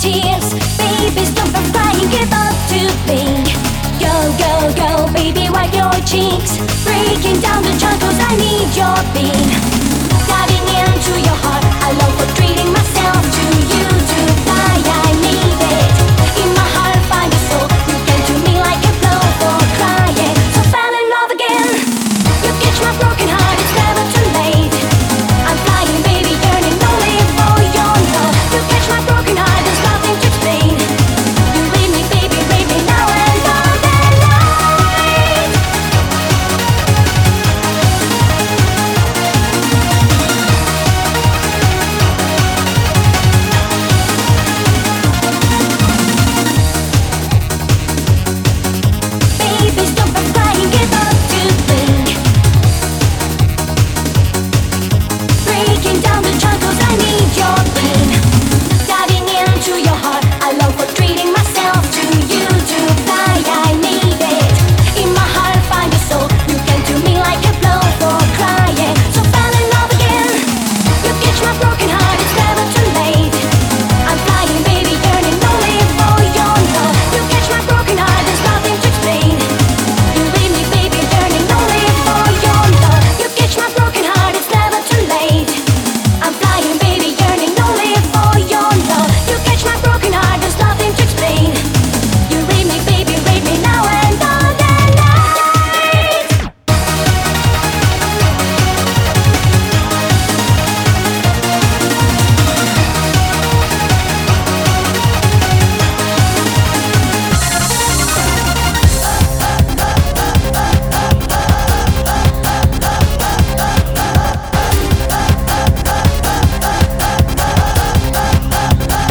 tears. Baby, stop and crying, give up to me. Go, go, go, baby, wipe your cheeks. Breaking down the chart, 'cause I need your beam. Diving into your heart, I long for treating myself to